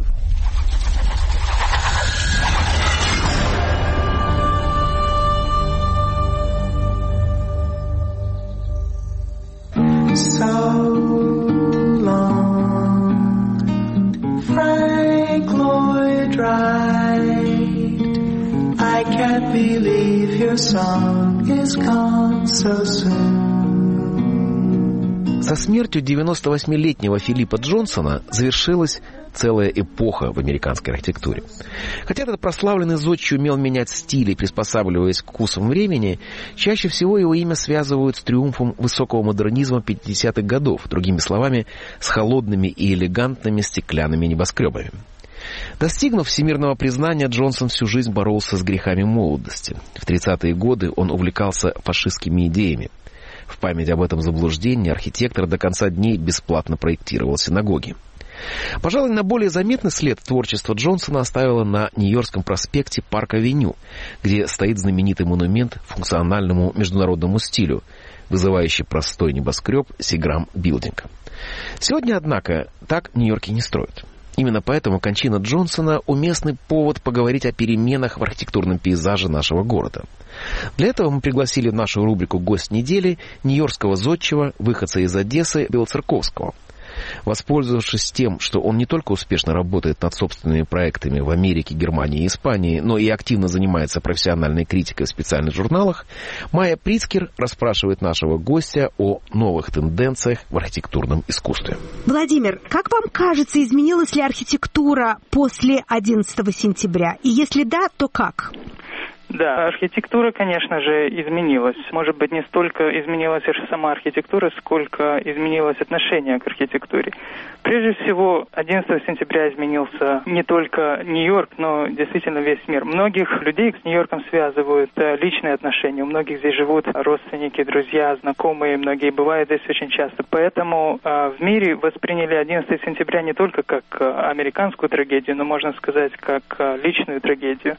Frank Lloyd Wright, I can't believe your song is gone so soon. Со смертью 98-летнего Филиппа Джонсона завершилась целая эпоха в американской архитектуре. Хотя этот прославленный зодчий умел менять стили, приспосабливаясь к вкусам времени, чаще всего его имя связывают с триумфом высокого модернизма 50-х годов, другими словами, с холодными и элегантными стеклянными небоскребами. Достигнув всемирного признания, Джонсон всю жизнь боролся с грехами молодости. В 30-е годы он увлекался фашистскими идеями. В память об этом заблуждении архитектор до конца дней бесплатно проектировал синагоги. Пожалуй, на более заметный след творчества Джонсона оставило на Нью-Йоркском проспекте Парк-авеню, где стоит знаменитый монумент функциональному международному стилю, вызывающий простой небоскреб Seagram Building. Сегодня, однако, так Нью-Йорке не строят. Именно поэтому кончина Джонсона – уместный повод поговорить о переменах в архитектурном пейзаже нашего города. Для этого мы пригласили в нашу рубрику «Гость недели» нью-йоркского зодчего, выходца из Одессы Белоцерковского. Воспользовавшись тем, что он не только успешно работает над собственными проектами в Америке, Германии и Испании, но и активно занимается профессиональной критикой в специальных журналах, Майя Прицкер расспрашивает нашего гостя о новых тенденциях в архитектурном искусстве. Владимир, как вам кажется, изменилась ли архитектура после 11 сентября? И если да, то как? Да, архитектура, конечно же, изменилась. Может быть, не столько изменилась сама архитектура, сколько изменилось отношение к архитектуре. Прежде всего, 11 сентября изменился не только Нью-Йорк, но действительно весь мир. Многих людей с Нью-Йорком связывают личные отношения. У многих здесь живут родственники, друзья, знакомые, многие бывают здесь очень часто. Поэтому в мире восприняли 11 сентября не только как американскую трагедию, но, можно сказать, как личную трагедию.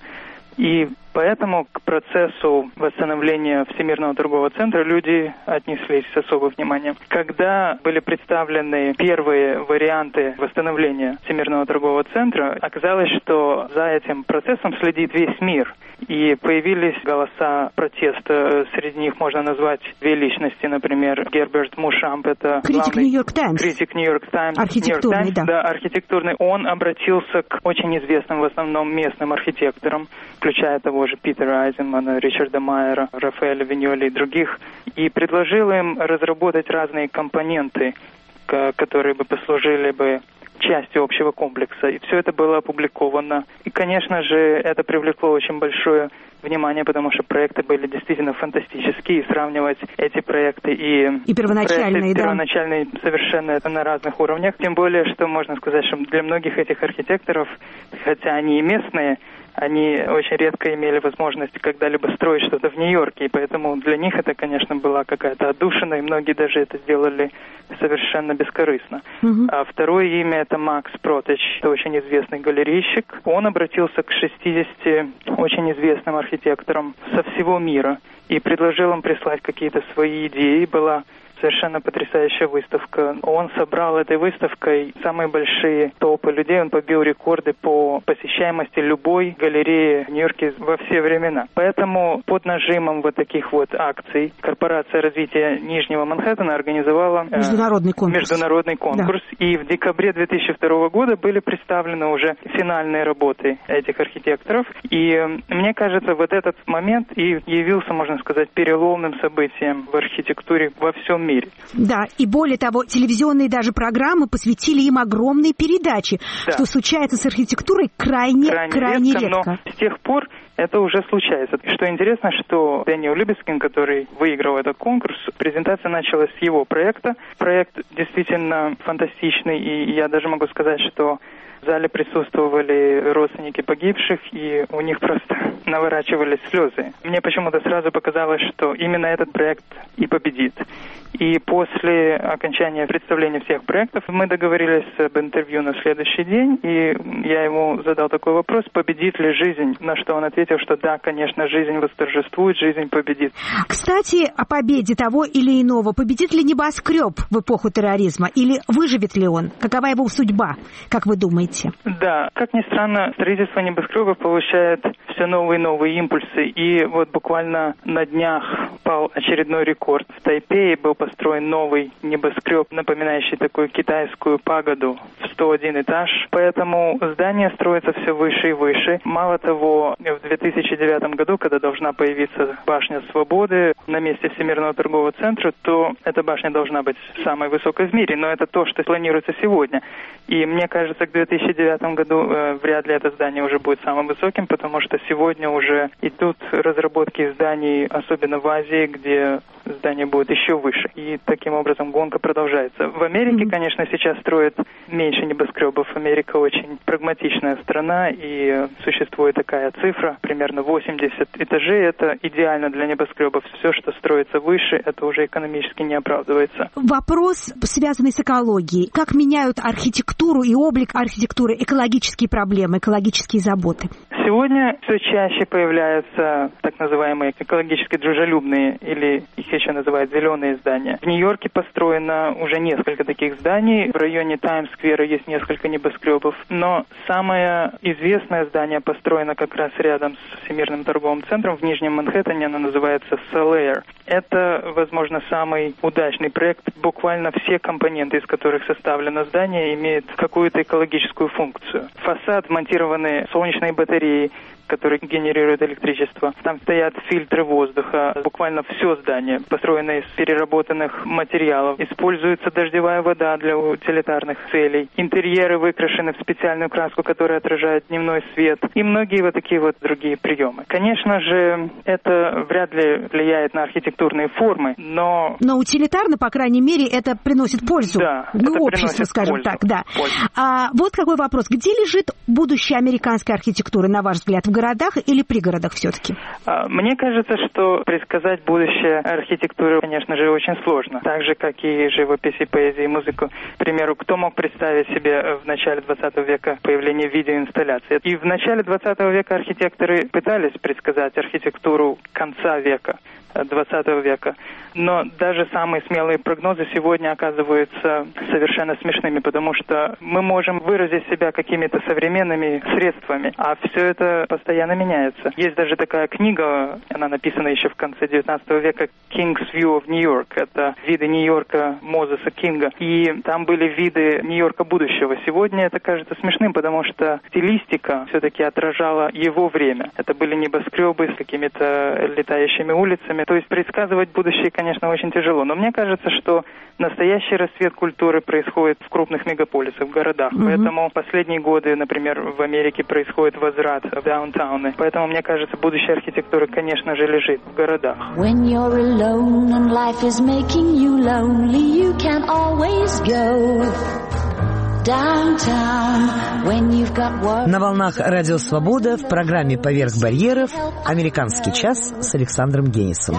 И поэтому к процессу восстановления Всемирного торгового центра люди отнеслись с особым вниманием. Когда были представлены первые варианты восстановления Всемирного торгового центра, оказалось, что за этим процессом следит весь мир. И появились голоса протеста. Среди них можно назвать две личности, например, Герберт Мушамп, это критик Нью-Йорк Таймс. Критик Нью-Йорк Таймс. Архитектурный, да. Да, архитектурный. Он обратился к очень известным, в основном местным архитекторам, включая того же Питера Айзенмана, Ричарда Майера, Рафаэля Виньоли и других, и предложил им разработать разные компоненты, которые бы послужили бы частью общего комплекса. И все это было опубликовано. И, конечно же, это привлекло очень большое внимание, потому что проекты были действительно фантастические. И сравнивать эти проекты и первоначальные, первоначальные совершенно на разных уровнях. Тем более, что можно сказать, что для многих этих архитекторов, хотя они и местные, они очень редко имели возможность когда-либо строить что-то в Нью-Йорке, и поэтому для них это, конечно, была какая-то отдушина, и многие даже это сделали совершенно бескорыстно. А второе имя — это Макс Протич, это очень известный галерейщик. Он обратился к 60 очень известным архитекторам со всего мира и предложил им прислать какие-то свои идеи. Была совершенно потрясающая выставка. Он собрал этой выставкой самые большие толпы людей. Он побил рекорды по посещаемости любой галереи в Нью-Йорке во все времена. Поэтому под нажимом вот таких вот акций Корпорация развития Нижнего Манхэттена организовала международный конкурс. Да. И в декабре 2002 года были представлены уже финальные работы этих архитекторов. И мне кажется, вот этот момент и явился, можно сказать, переломным событием в архитектуре во всем мире. Да, и более того, телевизионные даже программы посвятили им огромные передачи, да. Что случается с архитектурой крайне редко. Но с тех пор это уже случается. Что интересно, что Дэниел Любескин, который выиграл этот конкурс, презентация началась с его проекта. Проект действительно фантастичный, и я даже могу сказать, что в зале присутствовали родственники погибших, и у них просто наворачивались слезы. Мне почему-то сразу показалось, что именно этот проект и победит. И после окончания представления всех проектов мы договорились об интервью на следующий день, и я ему задал такой вопрос: победит ли жизнь? На что он ответил, что да, конечно, жизнь восторжествует, жизнь победит. Кстати, о победе того или иного. Победит ли небоскреб в эпоху терроризма? Или выживет ли он? Какова его судьба, как вы думаете? Да, как ни странно, строительство небоскребов получает все новые и новые импульсы. И вот буквально на днях пал очередной рекорд. В Тайпее был построен новый небоскреб, напоминающий такую китайскую пагоду в 101 этаж. Поэтому здание строится все выше и выше. Мало того, в 2009 году, когда должна появиться башня Свободы на месте Всемирного торгового центра, то эта башня должна быть самой высокой в мире. Но это то, что планируется сегодня. И мне кажется, к 2009 году вряд ли это здание уже будет самым высоким, потому что сегодня уже идут разработки зданий, особенно в Азии, где здание будет еще выше. И таким образом гонка продолжается. В Америке, конечно, сейчас строят меньше небоскребов. Америка очень прагматичная страна, и существует такая цифра, примерно 80 этажей. Это идеально для небоскребов. Все, что строится выше, это уже экономически не оправдывается. Вопрос, связанный с экологией. Как меняют архитектуру и облик архитектуры экологические проблемы, экологические заботы? Сегодня все чаще появляются так называемые экологически дружелюбные, или их еще называют зеленые здания. В Нью-Йорке построено уже несколько таких зданий. В районе Таймс-сквера есть несколько небоскребов. Но самое известное здание построено как раз рядом с Всемирным торговым центром в Нижнем Манхэттене. Оно называется Solaire. Это, возможно, самый удачный проект. Буквально все компоненты, из которых составлено здание, имеют какую-то экологическую функцию. Фасад, вмонтированы солнечные батареи, которые генерируют электричество. Там стоят фильтры воздуха. Буквально все здание построено из переработанных материалов. Используется дождевая вода для утилитарных целей. Интерьеры выкрашены в специальную краску, которая отражает дневной свет. И многие вот такие вот другие приемы. Конечно же, это вряд ли влияет на архитектурные формы, но... Но утилитарно, по крайней мере, это приносит пользу. Да, обществу, скажем пользу. Так. Да. Вот какой вопрос. Где лежит будущее американской архитектуры, на ваш взгляд? В городах или пригородах все-таки? Мне кажется, что предсказать будущее архитектуры, конечно же, очень сложно. Так же, как и живопись, и поэзию, и музыку. К примеру, кто мог представить себе в начале 20 века появление видеоинсталляций? И в начале 20 века архитекторы пытались предсказать архитектуру конца века, 20 века. Но даже самые смелые прогнозы сегодня оказываются совершенно смешными, потому что мы можем выразить себя какими-то современными средствами, а все это постоянно меняется. Есть даже такая книга, она написана еще в конце 19 века, «King's View of New York». Это виды Нью-Йорка Мозеса Кинга. И там были виды Нью-Йорка будущего. Сегодня это кажется смешным, потому что стилистика все-таки отражала его время. Это были небоскребы с какими-то летающими улицами. То есть предсказывать будущее, конечно, очень тяжело. Но мне кажется, что настоящий расцвет культуры происходит в крупных мегаполисах, в городах. Поэтому последние годы, например, в Америке происходит возврат в даунтауны. Поэтому, мне кажется, будущее архитектуры, конечно же, лежит в городах. When you're alone and life is making you lonely, you can always go downtown when you've got work. На волнах Радио Свобода в программе «Поверх барьеров» «Американский час» с Александром Генисом.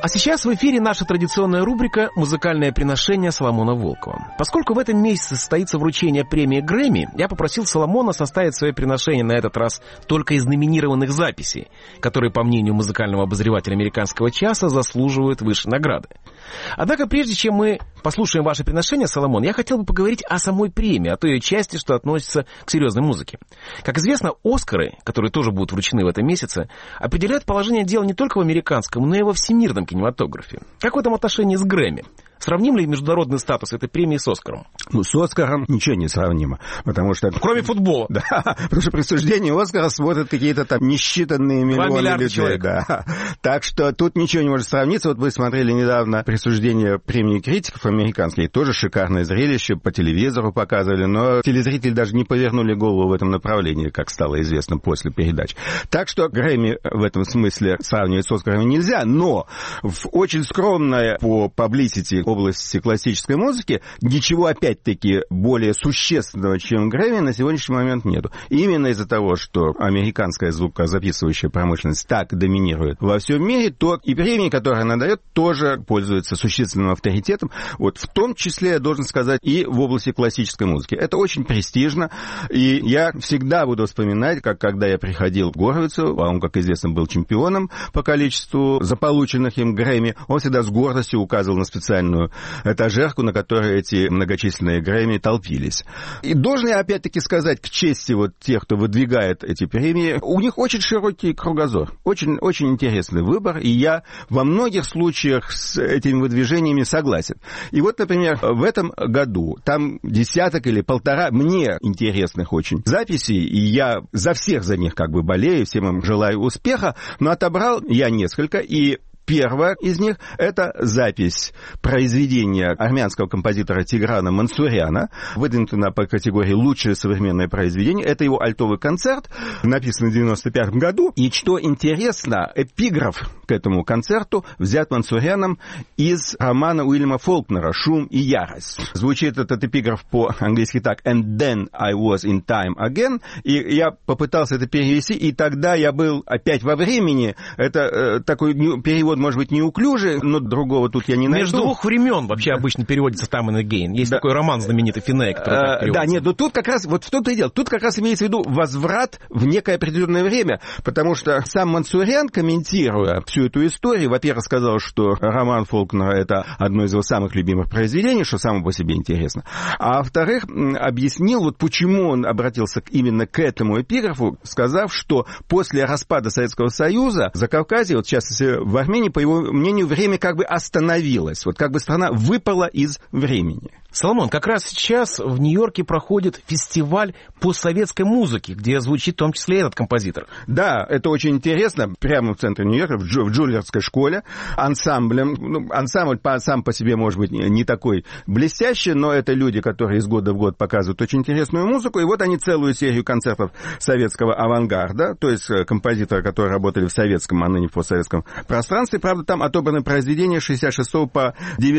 А сейчас в эфире наша традиционная рубрика «Музыкальное приношение» Соломона Волкова. Поскольку в этом месяце состоится вручение премии Грэмми, я попросил Соломона составить свое приношение на этот раз только из номинированных записей, которые, по мнению музыкального обозревателя «Американского часа», заслуживают высшей награды. Однако, прежде чем мы послушаем ваше приношение, Соломон, я хотел бы поговорить о самой премии, о той ее части, что относится к серьезной музыке. Как известно, «Оскары», которые тоже будут вручены в этом месяце, определяют положение дела не только в американском, но и во всемирном кинематографе. Как в этом отношении с Грэмми? Сравним ли международный статус этой премии с «Оскаром»? Ну, с «Оскаром» ничего не сравнимо, потому что... Кроме футбола. Да, потому что присуждение «Оскара» смотрят какие-то там несчитанные миллионы людей. Человек. Да. Так что тут ничего не может сравниться. Вот вы смотрели недавно присуждение премии критиков американских, тоже шикарное зрелище, по телевизору показывали, но телезрители даже не повернули голову в этом направлении, как стало известно после передач. Так что Грэмми в этом смысле сравнивать с «Оскарами» нельзя, но в очень скромной по паблисити области классической музыки ничего, опять-таки, более существенного, чем Грэмми, на сегодняшний момент нету. И именно из-за того, что американская звукозаписывающая промышленность так доминирует во всем мире, то и премии, которые она дает, тоже пользуются существенным авторитетом, вот в том числе, я должен сказать, и в области классической музыки. Это очень престижно, и я всегда буду вспоминать, как когда я приходил в Горовицу, а он, как известно, был чемпионом по количеству заполученных им Грэмми, он всегда с гордостью указывал на специальную этажерку, на которой эти многочисленные Грэмми толпились. И должен я опять-таки сказать к чести вот тех, кто выдвигает эти премии, у них очень широкий кругозор, очень, очень интересный выбор, и я во многих случаях с этими выдвижениями согласен. И вот, например, в этом году там десяток или полтора мне интересных очень записей, и я за всех за них как бы болею, всем им желаю успеха, но отобрал я несколько, и первая из них – это запись произведения армянского композитора Тиграна Мансуряна, выдвинута по категории «Лучшее современное произведение». Это его альтовый концерт, написанный в 1995 году. И что интересно, эпиграф к этому концерту взят Мансуряном из романа Уильяма Фолкнера «Шум и ярость». Звучит этот эпиграф по-английски так: «And then I was in time again». И я попытался это перевести, и тогда я был опять во времени. Это такой перевод, может быть, неуклюжий, но другого тут я не найду. Между двух времен вообще обычно переводится «Time and Again». Есть такой роман знаменитый Финея, который так переводится. Да, нет, но тут как раз, вот в том-то и дело, тут как раз имеется в виду возврат в некое определенное время, потому что сам Мансурян, комментируя всю эту историю, во-первых, сказал, что роман Фолкнера — это одно из его самых любимых произведений, что само по себе интересно, а во-вторых, объяснил, вот почему он обратился именно к этому эпиграфу, сказав, что после распада Советского Союза в Закавказье, вот в частности в Армении, по его мнению, время как бы остановилось. Вот как бы страна выпала из времени. Соломон, как раз сейчас в Нью-Йорке проходит фестиваль постсоветской музыки, где звучит в том числе этот композитор. Да, это очень интересно. Прямо в центре Нью-Йорка, в Джульярдской школе, ансамблем. Ну, ансамбль сам по себе, может быть, не такой блестящий, но это люди, которые из года в год показывают очень интересную музыку. И вот они целую серию концертов советского авангарда, то есть композиторы, которые работали в советском, а ныне в постсоветском пространстве. Правда, там отобраны произведения с 66 по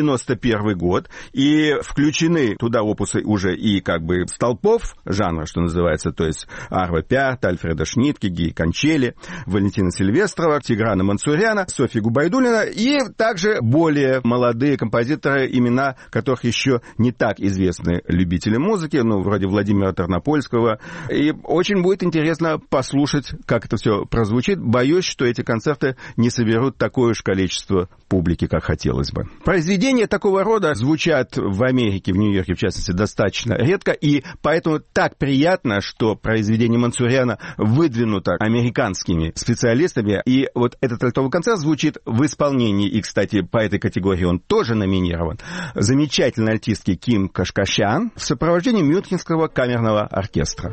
91 год. И включены туда опусы уже и как бы столпов жанра, что называется, то есть Арва Пярт, Альфреда Шнитке, Гии Кончели, Валентина Сильвестрова, Тиграна Мансуряна, Софьи Губайдуллина и также более молодые композиторы, имена которых еще не так известны любителям музыки, ну, вроде Владимира Тарнопольского. И очень будет интересно послушать, как это все прозвучит. Боюсь, что эти концерты не соберут такое уж количество публики, как хотелось бы. Произведения такого рода звучат в Америке, в Нью-Йорке, в частности, достаточно редко, и поэтому так приятно, что произведение Мансуряна выдвинуто американскими специалистами, и вот этот альтовый концерт звучит в исполнении, и, кстати, по этой категории он тоже номинирован, замечательной альтистки Ким Кашкашян в сопровождении Мюнхенского камерного оркестра.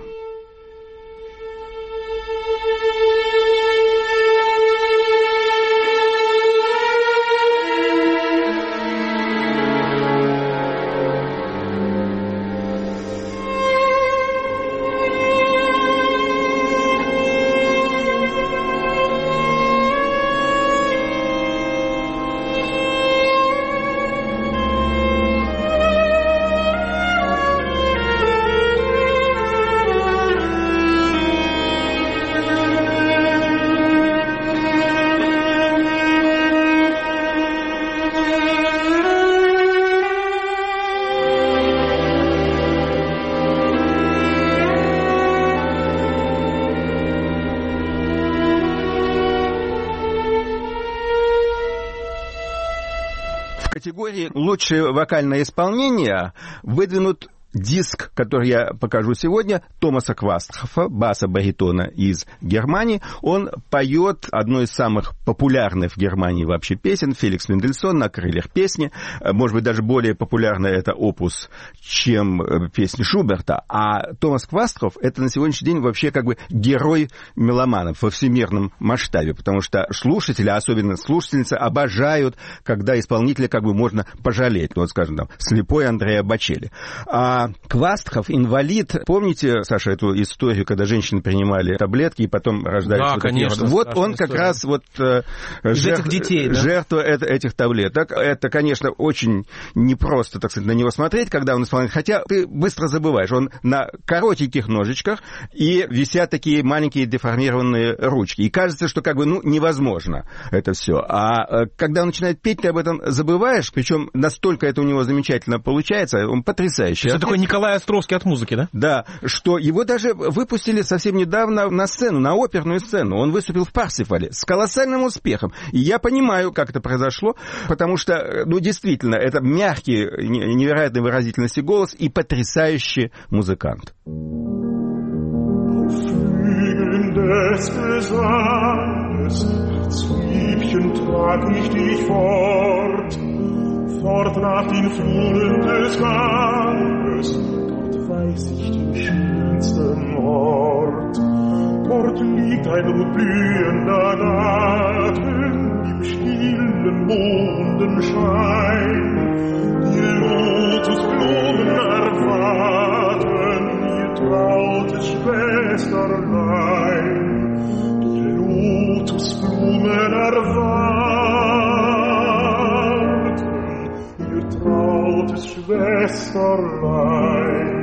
В категории «Лучшее вокальное исполнение» выдвинут диск, который я покажу сегодня, Томаса Квастхофа, баса-баритона из Германии. Он поет одну из самых популярных в Германии вообще песен, Феликс Мендельсон «На крыльях песни». Может быть, даже более популярная это опус, чем песни Шуберта. А Томас Квастхоф — это на сегодняшний день вообще как бы герой меломанов во всемирном масштабе, потому что слушатели, особенно слушательницы, обожают, когда исполнителя как бы можно пожалеть. Ну, вот, скажем, там, слепой Андреа Бочелли. Квастхоф, инвалид. Помните, Саша, эту историю, когда женщины принимали таблетки и потом рождались? Да, конечно. Вот он как раз вот жертва этих таблеток. Это, конечно, очень непросто, так сказать, на него смотреть, когда он исполняет. Хотя ты быстро забываешь. Он на коротеньких ножичках, и висят такие маленькие деформированные ручки. И кажется, что как бы, невозможно это все. А когда он начинает петь, ты об этом забываешь. Причем настолько это у него замечательно получается. Он потрясающий. Это такой Николай Островский от музыки, да? Да, что его даже выпустили совсем недавно на сцену, на оперную сцену. Он выступил в Парсифале с колоссальным успехом. И я понимаю, как это произошло, потому что, действительно, это мягкий, невероятной выразительности голос и потрясающий музыкант. Fort nach den Fluren des Ganges, dort weiß ich den schönsten Ort. Dort liegt ein blühender Garten im stillen Mondenschein. Die Lotusblumen erwarten ihr trautes Schwesterlein. Die Lotusblumen trautes Schwesterlein.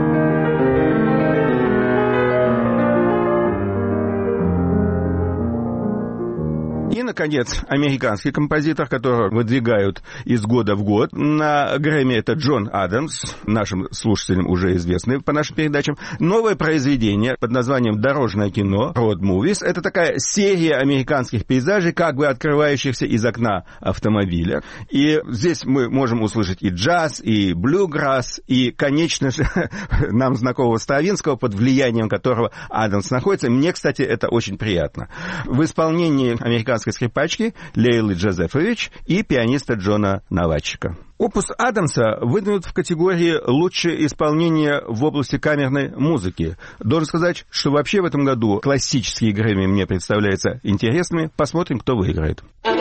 И, наконец, американский композитор, которого выдвигают из года в год. На Грэмми это Джон Адамс, нашим слушателям уже известный по нашим передачам. Новое произведение под названием «Дорожное кино», Road Movies. Это такая серия американских пейзажей, как бы открывающихся из окна автомобиля. И здесь мы можем услышать и джаз, и блюграсс, и, конечно же, нам знакомого Стравинского, под влиянием которого Адамс находится. Мне, кстати, это очень приятно. В исполнении американской скрипачки Лейлы Джозефович и пианиста Джона Новачика. Опус Адамса выдвинут в категории «Лучшее исполнение в области камерной музыки». Должен сказать, что вообще в этом году классические Грэмми мне представляются интересными. Посмотрим, кто выиграет.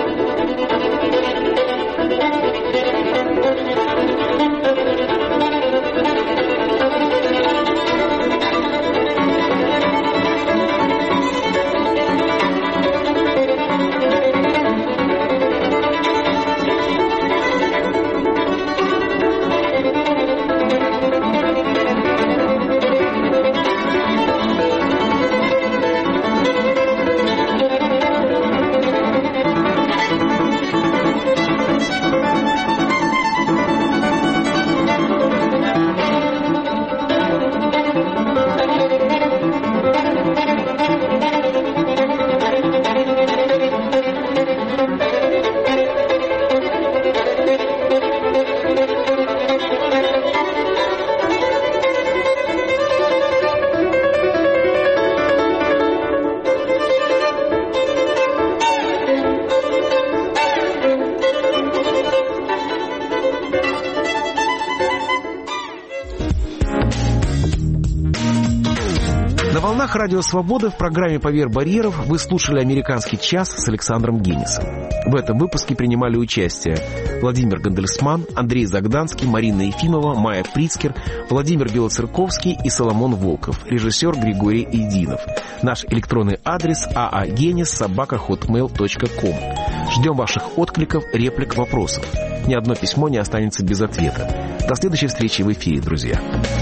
Радио «Свобода» в программе «Поверх барьеров» вы слушали «Американский час» с Александром Генисом. В этом выпуске принимали участие Владимир Гандельсман, Андрей Загданский, Марина Ефимова, Майя Прицкер, Владимир Белоцерковский и Соломон Волков, режиссер Григорий Идинов. Наш электронный адрес aagenis@hotmail.com. Ждем ваших откликов, реплик, вопросов. Ни одно письмо не останется без ответа. До следующей встречи в эфире, друзья.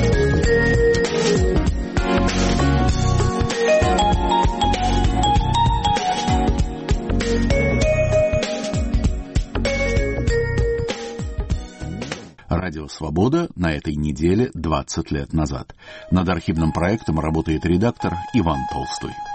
Радио «Свобода» на этой неделе 20 лет назад. Над архивным проектом работает редактор Иван Толстой.